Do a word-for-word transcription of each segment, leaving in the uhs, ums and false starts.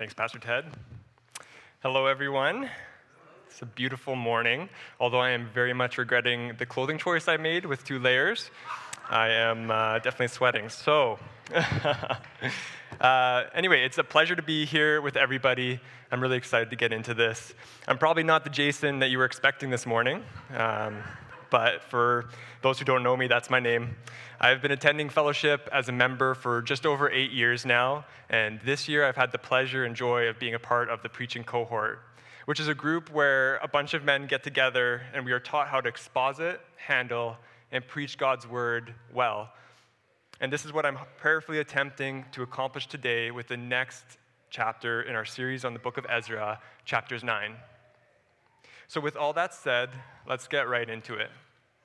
Thanks, Pastor Ted. Hello, everyone. It's a beautiful morning, although I am very much regretting the clothing choice I made with two layers. I am uh, definitely sweating. So, uh, anyway, it's a pleasure to be here with everybody. I'm really excited to get into this. I'm probably not the Jason that you were expecting this morning, um, but for those who don't know me, that's my name. I've been attending fellowship as a member for just over eight years now, and this year I've had the pleasure and joy of being a part of the preaching cohort, which is a group where a bunch of men get together and we are taught how to exposit, handle, and preach God's word well. And this is what I'm prayerfully attempting to accomplish today with the next chapter in our series on the book of Ezra, chapters nine. So with all that said, let's get right into it.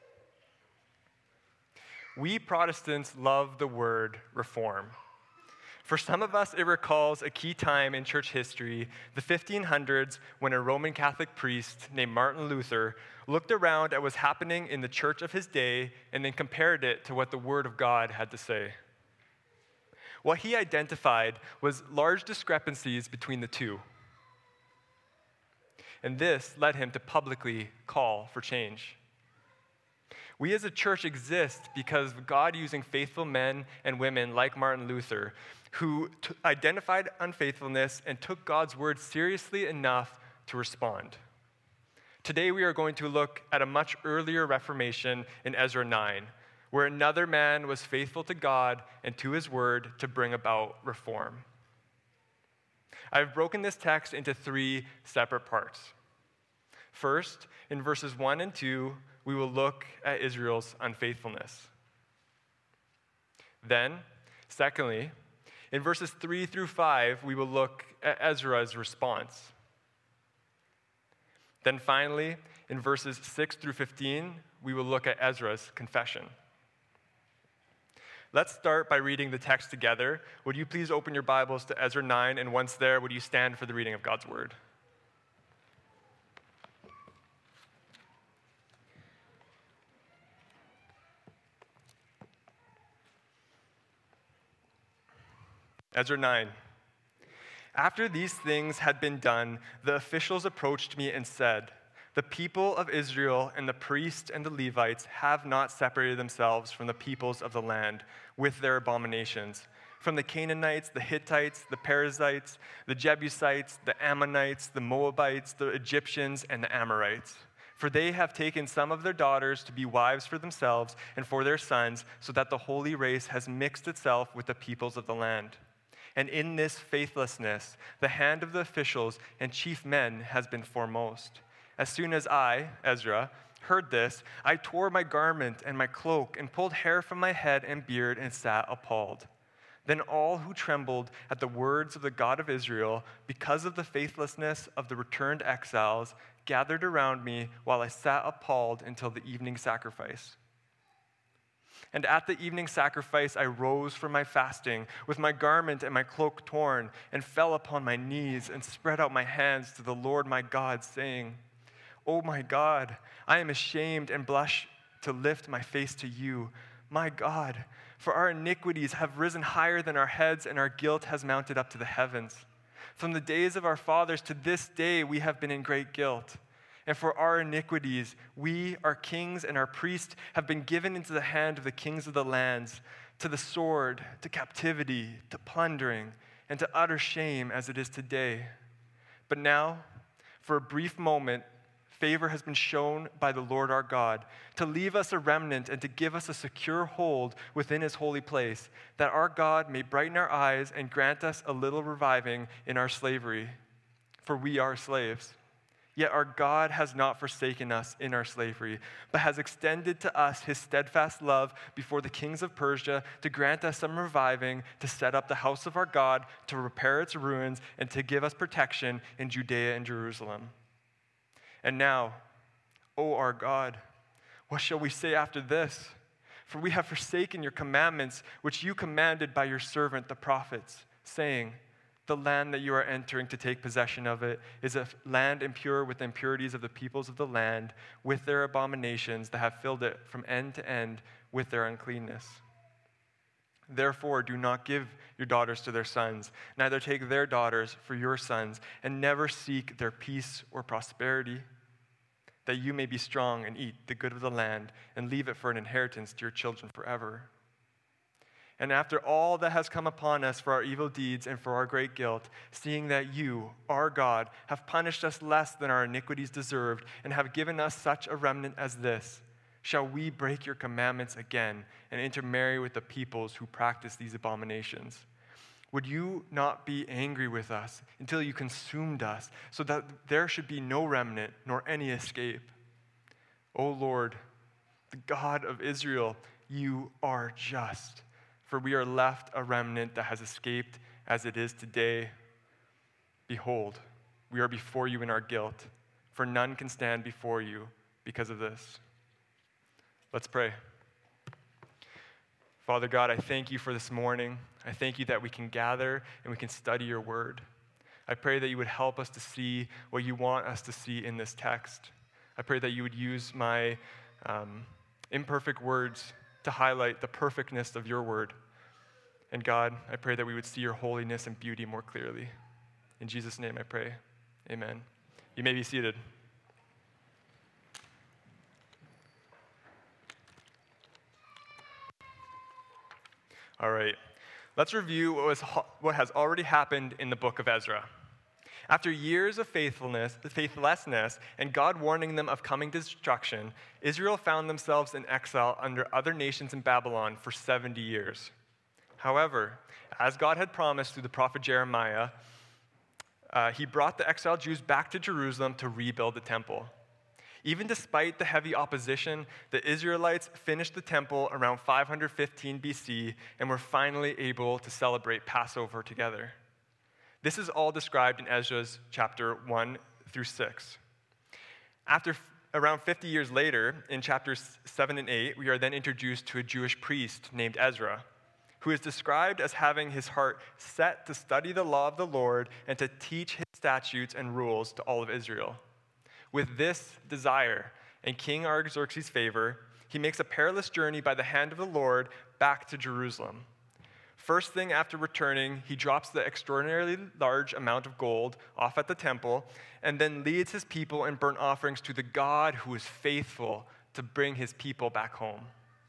We Protestants love the word reform. For some of us, it recalls a key time in church history, the fifteen hundreds, when a Roman Catholic priest named Martin Luther looked around at what was happening in the church of his day and then compared it to what the Word of God had to say. What he identified was large discrepancies between the two. And this led him to publicly call for change. We as a church exist because of God using faithful men and women like Martin Luther, who t- identified unfaithfulness and took God's word seriously enough to respond. Today we are going to look at a much earlier Reformation in Ezra nine, where another man was faithful to God and to his word to bring about reform. I've broken this text into three separate parts. First, in verses one and two, we will look at Israel's unfaithfulness. Then, secondly, in verses three through five, we will look at Ezra's response. Then finally, in verses six through fifteen, we will look at Ezra's confession. Let's start by reading the text together. Would you please open your Bibles to Ezra nine, and once there, would you stand for the reading of God's word? Ezra nine. After these things had been done, the officials approached me and said, "The people of Israel and the priests and the Levites have not separated themselves from the peoples of the land with their abominations, from the Canaanites, the Hittites, the Perizzites, the Jebusites, the Ammonites, the Moabites, the Egyptians, and the Amorites. For they have taken some of their daughters to be wives for themselves and for their sons, so that the holy race has mixed itself with the peoples of the land. And in this faithlessness, the hand of the officials and chief men has been foremost. As soon as I, Ezra, heard this, I tore my garment and my cloak and pulled hair from my head and beard and sat appalled. Then all who trembled at the words of the God of Israel, because of the faithlessness of the returned exiles, gathered around me while I sat appalled until the evening sacrifice. And at the evening sacrifice, I rose from my fasting with my garment and my cloak torn and fell upon my knees and spread out my hands to the Lord my God, saying, "Oh my God, I am ashamed and blush to lift my face to you, my God, for our iniquities have risen higher than our heads and our guilt has mounted up to the heavens. From the days of our fathers to this day, we have been in great guilt. And for our iniquities, we, our kings and our priests, have been given into the hand of the kings of the lands, to the sword, to captivity, to plundering, and to utter shame as it is today. But now, for a brief moment, favor has been shown by the Lord our God to leave us a remnant and to give us a secure hold within his holy place, that our God may brighten our eyes and grant us a little reviving in our slavery. For we are slaves. Yet our God has not forsaken us in our slavery, but has extended to us his steadfast love before the kings of Persia to grant us some reviving, to set up the house of our God, to repair its ruins, and to give us protection in Judea and Jerusalem. And now, O our God, what shall we say after this? For we have forsaken your commandments, which you commanded by your servant the prophets, saying, the land that you are entering to take possession of it is a land impure with the impurities of the peoples of the land, with their abominations that have filled it from end to end with their uncleanness. Therefore, do not give your daughters to their sons, neither take their daughters for your sons, and never seek their peace or prosperity, that you may be strong and eat the good of the land and leave it for an inheritance to your children forever. And after all that has come upon us for our evil deeds and for our great guilt, seeing that you, our God, have punished us less than our iniquities deserved and have given us such a remnant as this, shall we break your commandments again and intermarry with the peoples who practice these abominations? Would you not be angry with us until you consumed us, so that there should be no remnant nor any escape? O Lord, the God of Israel, you are just, for we are left a remnant that has escaped as it is today. Behold, we are before you in our guilt, for none can stand before you because of this. Let's pray. Father God, I thank you for this morning. I thank you that we can gather and we can study your word. I pray that you would help us to see what you want us to see in this text. I pray that you would use my um, imperfect words to highlight the perfectness of your word. And God, I pray that we would see your holiness and beauty more clearly. In Jesus' name I pray. Amen. You may be seated. All right, let's review what, was, what has already happened in the book of Ezra. After years of faithfulness, faithlessness and God warning them of coming destruction, Israel found themselves in exile under other nations in Babylon for seventy years. However, as God had promised through the prophet Jeremiah, uh, he brought the exiled Jews back to Jerusalem to rebuild the temple. Even despite the heavy opposition, the Israelites finished the temple around five hundred fifteen B C and were finally able to celebrate Passover together. This is all described in Ezra's chapter one through six. After f- around fifty years later, in chapters seven and eight, we are then introduced to a Jewish priest named Ezra, who is described as having his heart set to study the law of the Lord and to teach his statutes and rules to all of Israel. With this desire and King Artaxerxes' favor, he makes a perilous journey by the hand of the Lord back to Jerusalem. First thing after returning, he drops the extraordinarily large amount of gold off at the temple and then leads his people in burnt offerings to the God who is faithful to bring his people back home.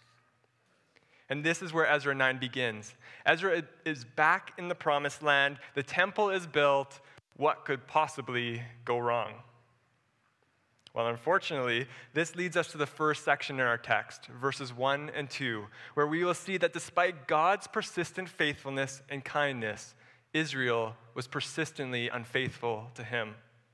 And this is where Ezra nine begins. Ezra is back in the promised land. The temple is built. What could possibly go wrong? Well, unfortunately, this leads us to the first section in our text, verses one and two, where we will see that despite God's persistent faithfulness and kindness, Israel was persistently unfaithful to him.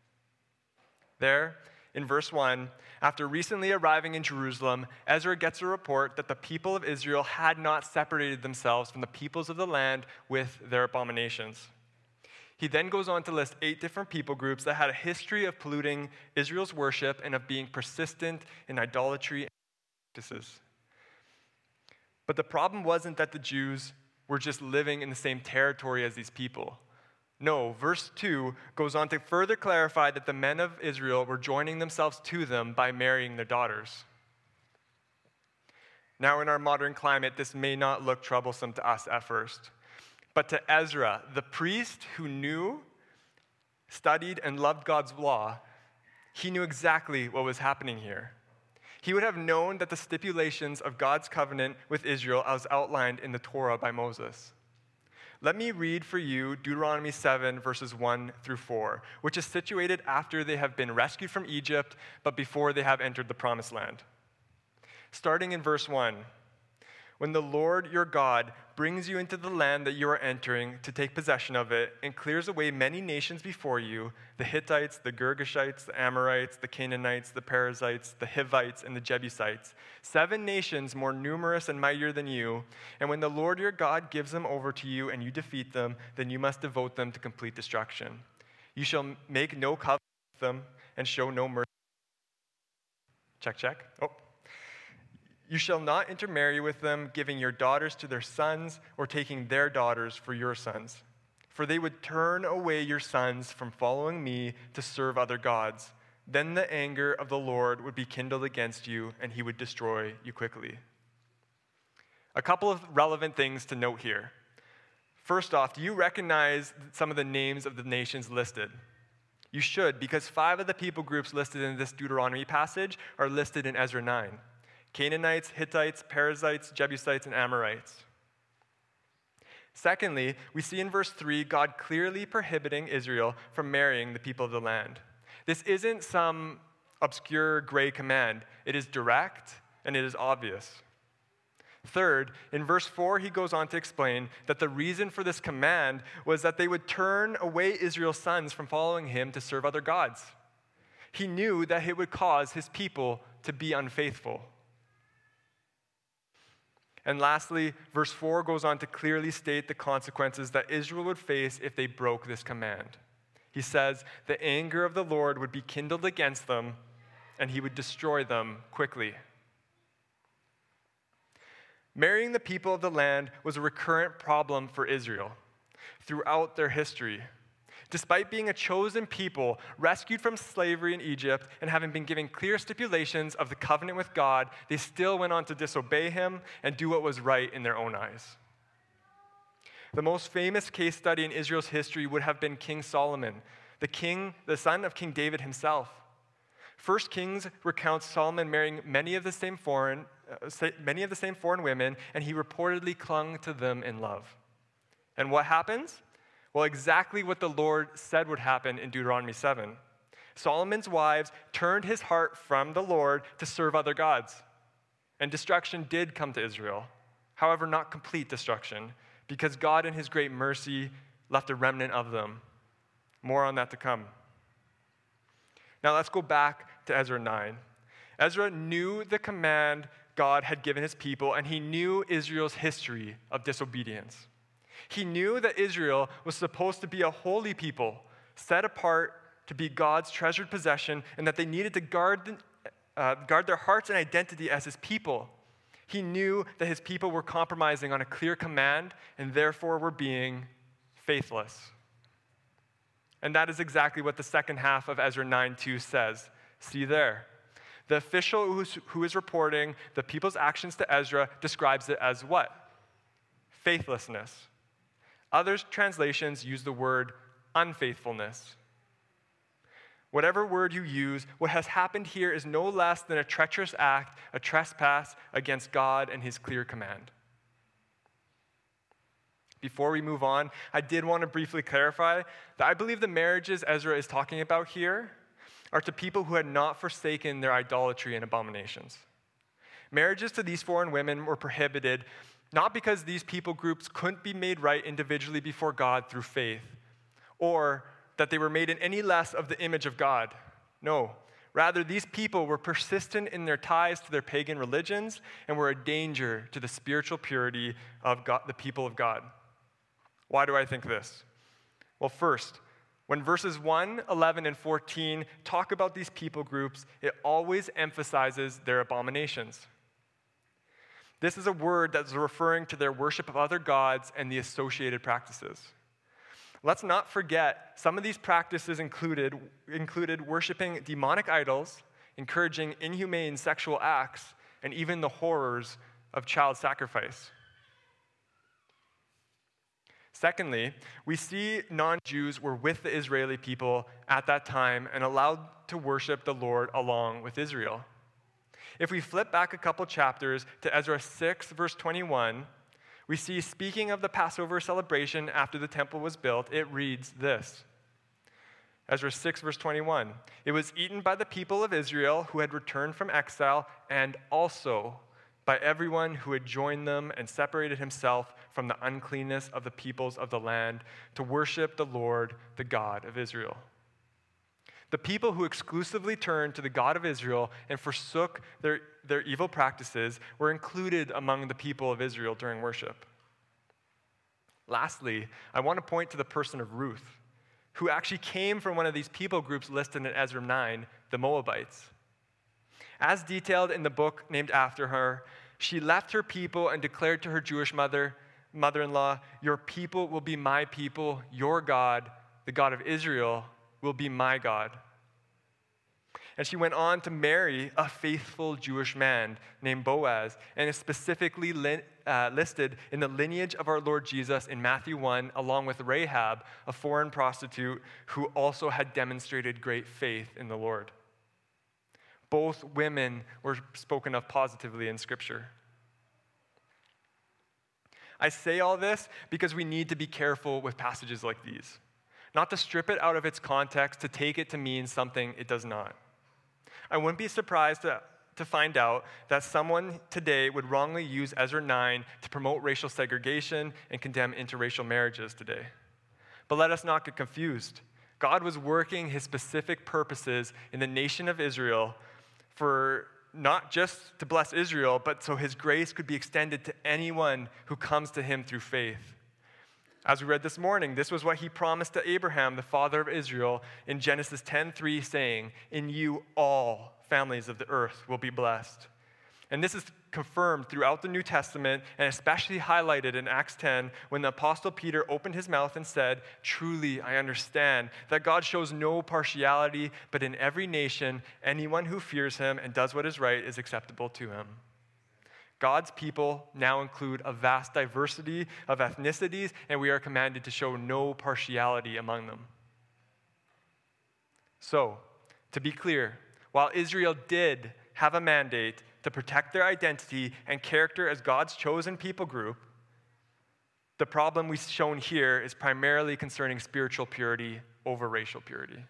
There, in verse one, after recently arriving in Jerusalem, Ezra gets a report that the people of Israel had not separated themselves from the peoples of the land with their abominations. He then goes on to list eight different people groups that had a history of polluting Israel's worship and of being persistent in idolatry and practices. But the problem wasn't that the Jews were just living in the same territory as these people. No, verse two goes on to further clarify that the men of Israel were joining themselves to them by marrying their daughters. Now, in our modern climate, this may not look troublesome to us at first. But to Ezra, the priest who knew, studied, and loved God's law, he knew exactly what was happening here. He would have known that the stipulations of God's covenant with Israel as outlined in the Torah by Moses. Let me read for you Deuteronomy seven, verses one through four, which is situated after they have been rescued from Egypt, but before they have entered the promised land. Starting in verse one. When the Lord your God brings you into the land that you are entering to take possession of it and clears away many nations before you, the Hittites, the Girgashites, the Amorites, the Canaanites, the Perizzites, the Hivites, and the Jebusites, seven nations more numerous and mightier than you, and when the Lord your God gives them over to you and you defeat them, then you must devote them to complete destruction. You shall make no covenant with them and show no mercy. Check, check. Oh. You shall not intermarry with them, giving your daughters to their sons or taking their daughters for your sons. For they would turn away your sons from following me to serve other gods. Then the anger of the Lord would be kindled against you, and he would destroy you quickly. A couple of relevant things to note here. First off, do you recognize some of the names of the nations listed? You should, because five of the people groups listed in this Deuteronomy passage are listed in Ezra nine. Canaanites, Hittites, Perizzites, Jebusites, and Amorites. Secondly, we see in verse three God clearly prohibiting Israel from marrying the people of the land. This isn't some obscure gray command. It is direct and it is obvious. Third, in verse four, he goes on to explain that the reason for this command was that they would turn away Israel's sons from following him to serve other gods. He knew that it would cause his people to be unfaithful. And lastly, verse four goes on to clearly state the consequences that Israel would face if they broke this command. He says, the anger of the Lord would be kindled against them, and he would destroy them quickly. Marrying the people of the land was a recurrent problem for Israel throughout their history. Despite being a chosen people, rescued from slavery in Egypt, and having been given clear stipulations of the covenant with God, they still went on to disobey him and do what was right in their own eyes. The most famous case study in Israel's history would have been King Solomon, the king, the son of King David himself. First Kings recounts Solomon marrying many of the same foreign, uh, many of the same foreign women, and he reportedly clung to them in love. And what happens? Well, exactly what the Lord said would happen in Deuteronomy seven. Solomon's wives turned his heart from the Lord to serve other gods. And destruction did come to Israel. However, not complete destruction, because God in his great mercy left a remnant of them. More on that to come. Now let's go back to Ezra nine. Ezra knew the command God had given his people, and he knew Israel's history of disobedience. He knew that Israel was supposed to be a holy people, set apart to be God's treasured possession, and that they needed to guard, uh, guard their hearts and identity as his people. He knew that his people were compromising on a clear command and therefore were being faithless. And that is exactly what the second half of Ezra nine two says. See there. The official who's, who is reporting the people's actions to Ezra describes it as what? Faithlessness. Other translations use the word unfaithfulness. Whatever word you use, what has happened here is no less than a treacherous act, a trespass against God and his clear command. Before we move on, I did want to briefly clarify that I believe the marriages Ezra is talking about here are to people who had not forsaken their idolatry and abominations. Marriages to these foreign women were prohibited not because these people groups couldn't be made right individually before God through faith, or that they were made in any less of the image of God. No. Rather, these people were persistent in their ties to their pagan religions and were a danger to the spiritual purity of God, the people of God. Why do I think this? Well, first, when verses one, eleven, and fourteen talk about these people groups, it always emphasizes their abominations. This is a word that's referring to their worship of other gods and the associated practices. Let's not forget, some of these practices included, included worshiping demonic idols, encouraging inhumane sexual acts, and even the horrors of child sacrifice. Secondly, we see non-Jews were with the Israeli people at that time and allowed to worship the Lord along with Israel. If we flip back a couple chapters to Ezra six, verse twenty-one, we see, speaking of the Passover celebration after the temple was built, it reads this. Ezra six, verse twenty-one, it was eaten by the people of Israel who had returned from exile, and also by everyone who had joined them and separated himself from the uncleanness of the peoples of the land to worship the Lord, the God of Israel. The people who exclusively turned to the God of Israel and forsook their, their evil practices were included among the people of Israel during worship. Lastly, I want to point to the person of Ruth, who actually came from one of these people groups listed in Ezra nine, the Moabites. As detailed in the book named after her, she left her people and declared to her Jewish mother, mother-in-law, "Your people will be my people, your God, the God of Israel, will be my God." And she went on to marry a faithful Jewish man named Boaz, and is specifically li- uh, listed in the lineage of our Lord Jesus in Matthew one, along with Rahab, a foreign prostitute who also had demonstrated great faith in the Lord. Both women were spoken of positively in Scripture. I say all this because we need to be careful with passages like these, not to strip it out of its context, to take it to mean something it does not. I wouldn't be surprised to, to find out that someone today would wrongly use Ezra nine to promote racial segregation and condemn interracial marriages today. But let us not get confused. God was working his specific purposes in the nation of Israel for not just to bless Israel, but so his grace could be extended to anyone who comes to him through faith. As we read this morning, this was what he promised to Abraham, the father of Israel, in Genesis ten three, saying, "In you all families of the earth will be blessed." And this is confirmed throughout the New Testament, and especially highlighted in Acts ten, when the Apostle Peter opened his mouth and said, "Truly, I understand that God shows no partiality, but in every nation, anyone who fears him and does what is right is acceptable to him." God's people now include a vast diversity of ethnicities, and we are commanded to show no partiality among them. So, to be clear, while Israel did have a mandate to protect their identity and character as God's chosen people group, the problem we've shown here is primarily concerning spiritual purity over racial purity.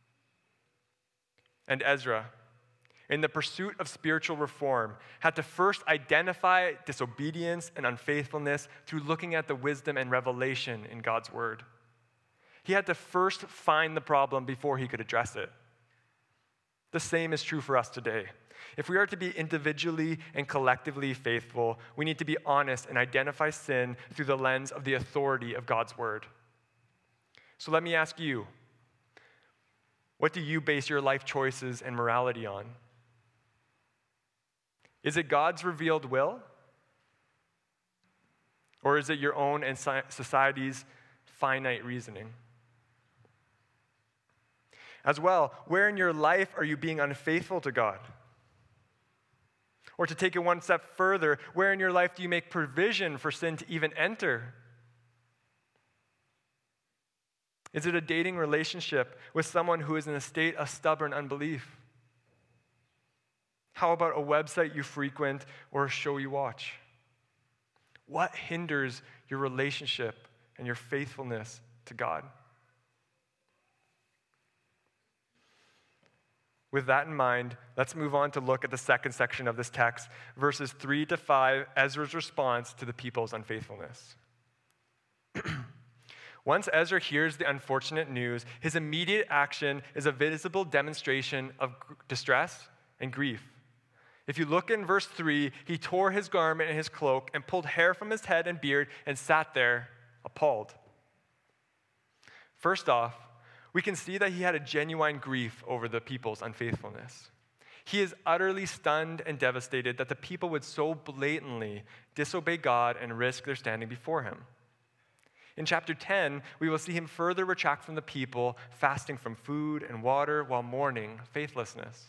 And Ezra, in the pursuit of spiritual reform, had to first identify disobedience and unfaithfulness through looking at the wisdom and revelation in God's word. He had to first find the problem before he could address it. The same is true for us today. If we are to be individually and collectively faithful, we need to be honest and identify sin through the lens of the authority of God's word. So let me ask you, what do you base your life choices and morality on? Is it God's revealed will? Or is it your own and society's finite reasoning? As well, where in your life are you being unfaithful to God? Or to take it one step further, where in your life do you make provision for sin to even enter? Is it a dating relationship with someone who is in a state of stubborn unbelief? How about a website you frequent or a show you watch? What hinders your relationship and your faithfulness to God? With that in mind, let's move on to look at the second section of this text, verses three to five, Ezra's response to the people's unfaithfulness. Once Ezra hears the unfortunate news, his immediate action is a visible demonstration of distress and grief. If you look in verse three, he tore his garment and his cloak and pulled hair from his head and beard and sat there appalled. First off, we can see that he had a genuine grief over the people's unfaithfulness. He is utterly stunned and devastated that the people would so blatantly disobey God and risk their standing before him. In chapter ten, we will see him further retract from the people, fasting from food and water while mourning faithlessness.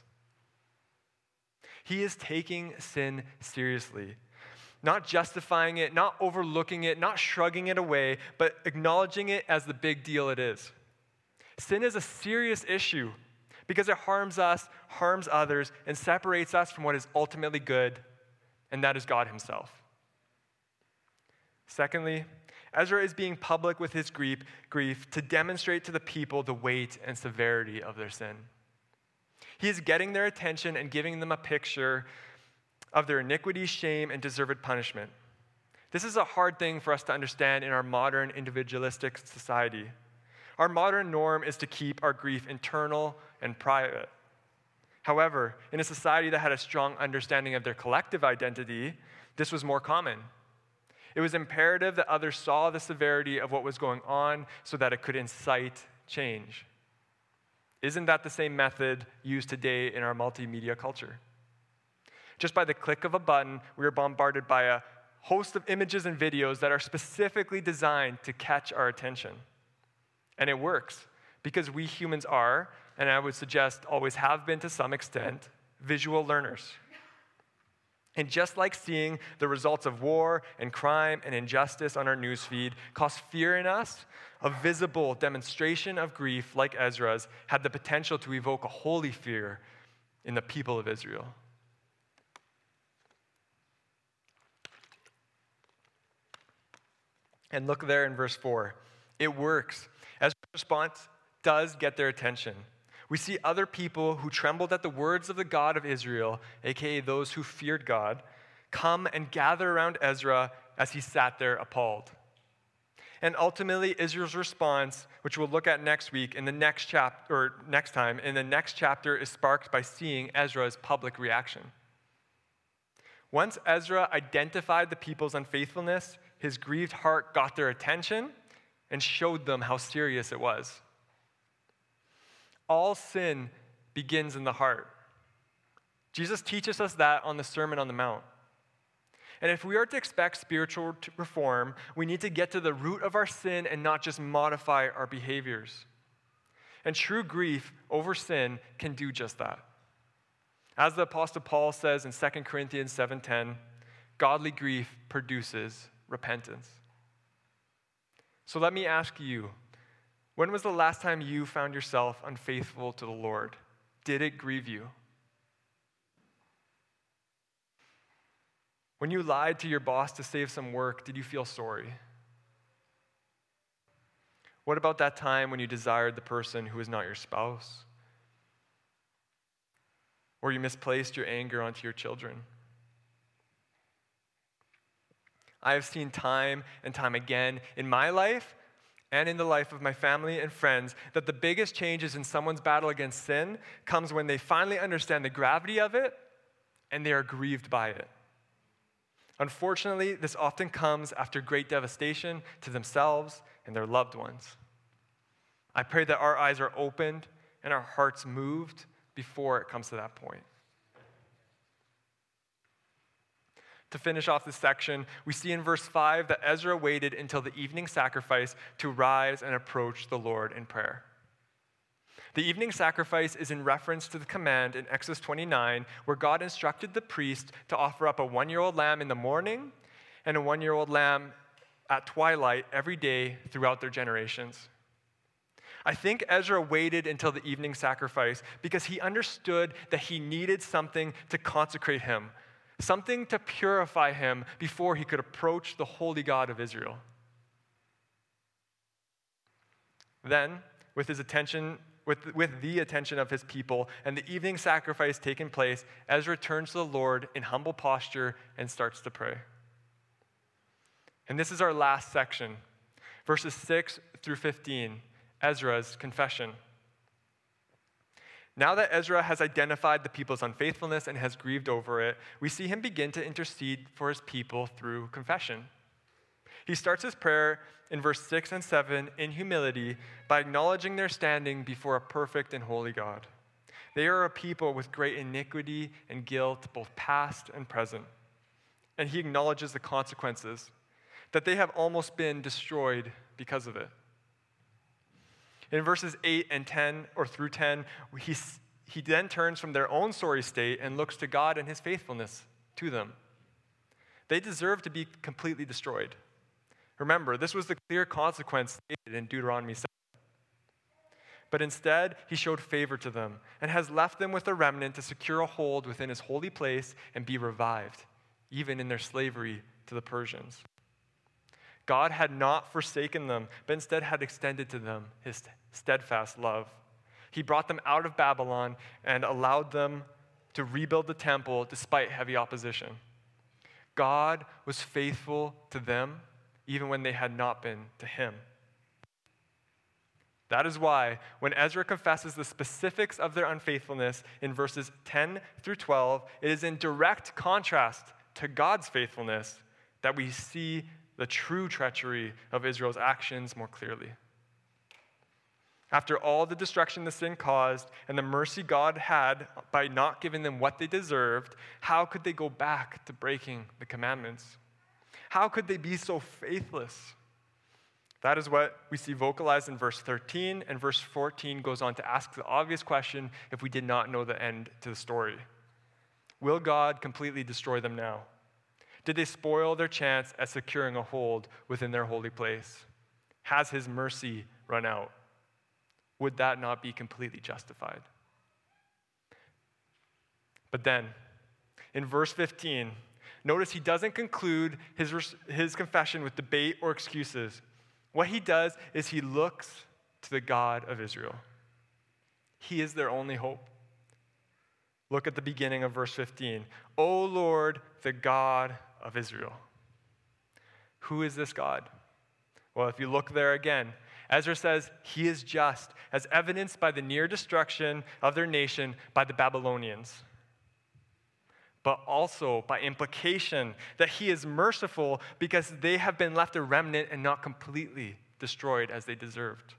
He is taking sin seriously, not justifying it, not overlooking it, not shrugging it away, but acknowledging it as the big deal it is. Sin is a serious issue because it harms us, harms others, and separates us from what is ultimately good, and that is God himself. Secondly, Ezra is being public with his grief, grief to demonstrate to the people the weight and severity of their sin. He is getting their attention and giving them a picture of their iniquity, shame, and deserved punishment. This is a hard thing for us to understand in our modern individualistic society. Our modern norm is to keep our grief internal and private. However, in a society that had a strong understanding of their collective identity, this was more common. It was imperative that others saw the severity of what was going on so that it could incite change. Isn't that the same method used today in our multimedia culture? Just by the click of a button, we are bombarded by a host of images and videos that are specifically designed to catch our attention. And it works. because we humans are, and I would suggest always have been to some extent, visual learners. And just like seeing the results of war and crime and injustice on our newsfeed cause fear in us, a visible demonstration of grief like Ezra's had the potential to evoke a holy fear in the people of Israel. And look there in verse four. It works. Ezra's response does get their attention. We see other people who trembled at the words of the God of Israel, aka those who feared God, come and gather around Ezra as he sat there appalled. And ultimately, Israel's response, which we'll look at next week in the next chapter, or next time, in the next chapter, is sparked by seeing Ezra's public reaction. Once Ezra identified the people's unfaithfulness, his grieved heart got their attention and showed them how serious it was. All sin begins in the heart. Jesus teaches us that on the Sermon on the Mount. And if we are to expect spiritual reform, we need to get to the root of our sin and not just modify our behaviors. And true grief over sin can do just that. As the Apostle Paul says in Second Corinthians seven ten, godly grief produces repentance. So let me ask you, when was the last time you found yourself unfaithful to the Lord? Did it grieve you? When you lied to your boss to save some work, did you feel sorry? What about that time when you desired the person who was not your spouse? Or you misplaced your anger onto your children? I have seen time and time again in my life and in the life of my family and friends that the biggest changes in someone's battle against sin comes when they finally understand the gravity of it and they are grieved by it. Unfortunately, this often comes after great devastation to themselves and their loved ones. I pray that our eyes are opened and our hearts moved before it comes to that point. To finish off this section, we see in verse five that Ezra waited until the evening sacrifice to rise and approach the Lord in prayer. The evening sacrifice is in reference to the command in Exodus twenty-nine, where God instructed the priest to offer up a one-year-old lamb in the morning and a one-year-old lamb at twilight every day throughout their generations. I think Ezra waited until the evening sacrifice because he understood that he needed something to consecrate him, something to purify him before he could approach the holy God of Israel. Then, with his attention, with, with the attention of his people and the evening sacrifice taking place, Ezra turns to the Lord in humble posture and starts to pray. And this is our last section, verses six through fifteen, Ezra's confession. Now that Ezra has identified the people's unfaithfulness and has grieved over it, we see him begin to intercede for his people through confession. He starts his prayer in verse six and seven in humility by acknowledging their standing before a perfect and holy God. They are a people with great iniquity and guilt, both past and present. And he acknowledges the consequences, that they have almost been destroyed because of it. In verses eight and ten, or through ten, he, he then turns from their own sorry state and looks to God and his faithfulness to them. They deserve to be completely destroyed. Remember, this was the clear consequence stated in Deuteronomy seven. But instead, he showed favor to them and has left them with a remnant to secure a hold within his holy place and be revived, even in their slavery to the Persians. God had not forsaken them, but instead had extended to them his steadfast love. He brought them out of Babylon and allowed them to rebuild the temple despite heavy opposition. God was faithful to them even when they had not been to him. That is why when Ezra confesses the specifics of their unfaithfulness in verses ten through twelve, it is in direct contrast to God's faithfulness that we see the true treachery of Israel's actions more clearly. After all the destruction the sin caused and the mercy God had by not giving them what they deserved, how could they go back to breaking the commandments? How could they be so faithless? That is what we see vocalized in verse thirteen, and verse fourteen goes on to ask the obvious question if we did not know the end to the story. Will God completely destroy them now? Did they spoil their chance at securing a hold within their holy place? Has his mercy run out? Would that not be completely justified? But then, in verse fifteen, notice he doesn't conclude his, his confession with debate or excuses. What he does is he looks to the God of Israel. He is their only hope. Look at the beginning of verse fifteen. O Lord, the God of Israel. Who is this God? Well, if you look there again, Ezra says he is just, as evidenced by the near destruction of their nation by the Babylonians, but also by implication that he is merciful because they have been left a remnant and not completely destroyed as they deserved.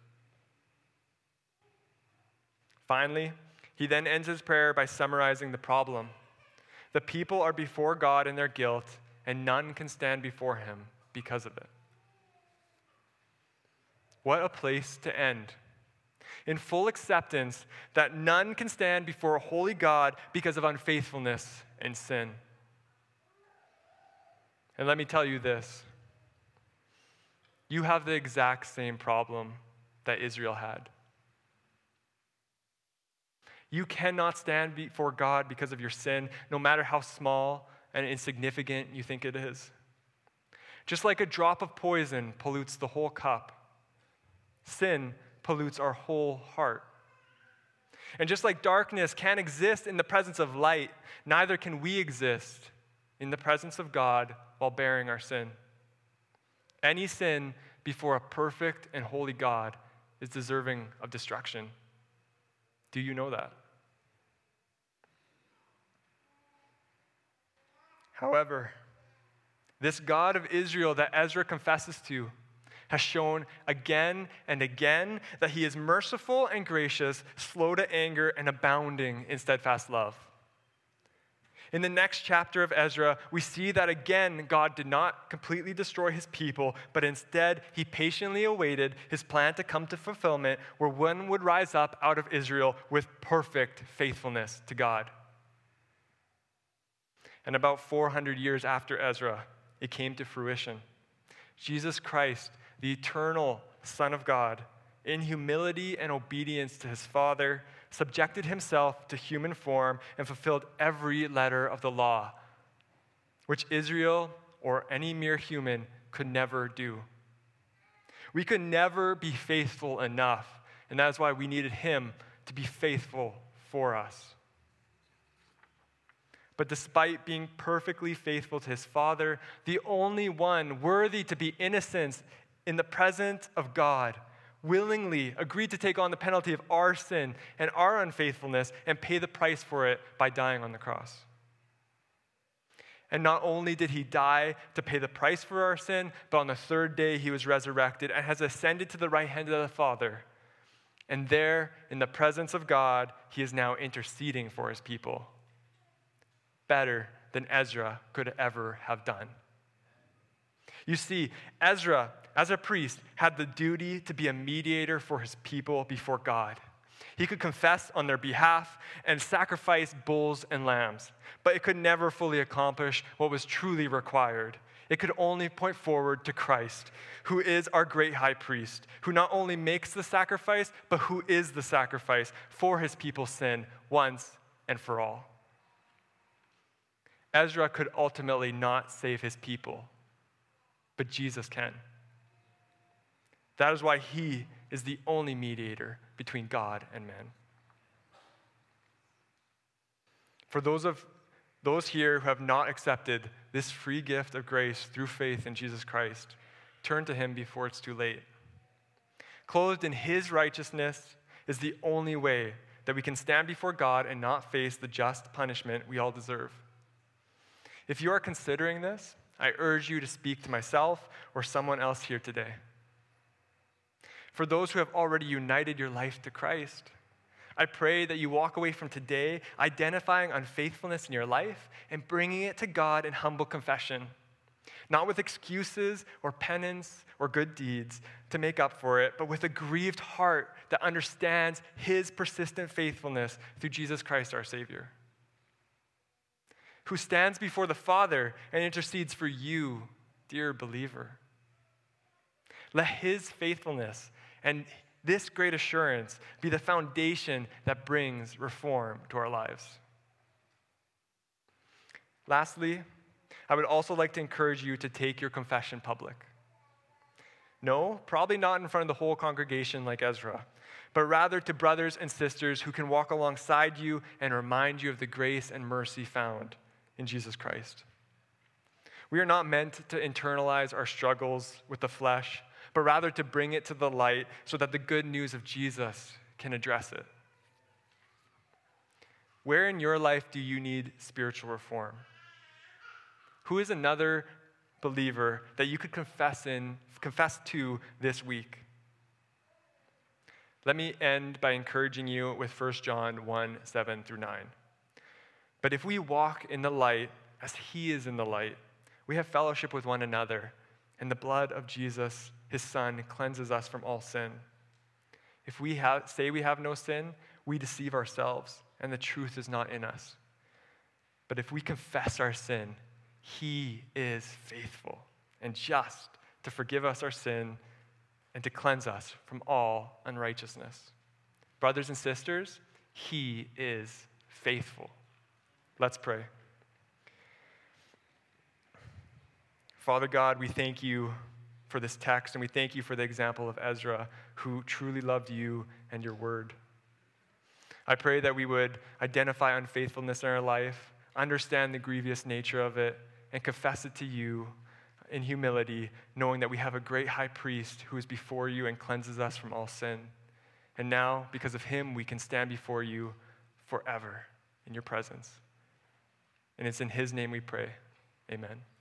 Finally, he then ends his prayer by summarizing the problem. The people are before God in their guilt, and none can stand before him because of it. What a place to end. In full acceptance that none can stand before a holy God because of unfaithfulness and sin. And let me tell you this. You have the exact same problem that Israel had. You cannot stand before God because of your sin, no matter how small and insignificant you think it is. Just like a drop of poison pollutes the whole cup, sin pollutes our whole heart. And just like darkness can't exist in the presence of light, neither can we exist in the presence of God while bearing our sin. Any sin before a perfect and holy God is deserving of destruction. Do you know that? However, this God of Israel that Ezra confesses to has shown again and again that he is merciful and gracious, slow to anger, and abounding in steadfast love. In the next chapter of Ezra, we see that again, God did not completely destroy his people, but instead he patiently awaited his plan to come to fulfillment, where one would rise up out of Israel with perfect faithfulness to God. And about four hundred years after Ezra, it came to fruition. Jesus Christ, the eternal Son of God, in humility and obedience to his Father, subjected himself to human form and fulfilled every letter of the law, which Israel or any mere human could never do. We could never be faithful enough, and that is why we needed him to be faithful for us. But despite being perfectly faithful to his Father, the only one worthy to be innocent in the presence of God, willingly agreed to take on the penalty of our sin and our unfaithfulness and pay the price for it by dying on the cross. And not only did he die to pay the price for our sin, but on the third day he was resurrected and has ascended to the right hand of the Father. And there, in the presence of God, he is now interceding for his people. Better than Ezra could ever have done. You see, Ezra, as a priest, had the duty to be a mediator for his people before God. He could confess on their behalf and sacrifice bulls and lambs, but it could never fully accomplish what was truly required. It could only point forward to Christ, who is our great high priest, who not only makes the sacrifice, but who is the sacrifice for his people's sin once and for all. Ezra could ultimately not save his people, but Jesus can. That is why he is the only mediator between God and man. For those of those here who have not accepted this free gift of grace through faith in Jesus Christ, turn to him before it's too late. Clothed in his righteousness is the only way that we can stand before God and not face the just punishment we all deserve. If you are considering this, I urge you to speak to myself or someone else here today. For those who have already united your life to Christ, I pray that you walk away from today identifying unfaithfulness in your life and bringing it to God in humble confession. Not with excuses or penance or good deeds to make up for it, but with a grieved heart that understands his persistent faithfulness through Jesus Christ our Savior, who stands before the Father and intercedes for you, dear believer. Let his faithfulness and this great assurance be the foundation that brings reform to our lives. Lastly, I would also like to encourage you to take your confession public. No, probably not in front of the whole congregation like Ezra, but rather to brothers and sisters who can walk alongside you and remind you of the grace and mercy found in Jesus Christ. We are not meant to internalize our struggles with the flesh, but rather to bring it to the light so that the good news of Jesus can address it. Where in your life do you need spiritual reform? Who is another believer that you could confess in, confess to this week? Let me end by encouraging you with First John one, seven through nine. But if we walk in the light as he is in the light, we have fellowship with one another, and the blood of Jesus, his Son, cleanses us from all sin. If we have, say we have no sin, we deceive ourselves, and the truth is not in us. But if we confess our sin, he is faithful and just to forgive us our sin and to cleanse us from all unrighteousness. Brothers and sisters, he is faithful. Let's pray. Father God, we thank you for this text, and we thank you for the example of Ezra, who truly loved you and your word. I pray that we would identify unfaithfulness in our life, understand the grievous nature of it, and confess it to you in humility, knowing that we have a great high priest who is before you and cleanses us from all sin. And now, because of him, we can stand before you forever in your presence. And it's in his name we pray. Amen.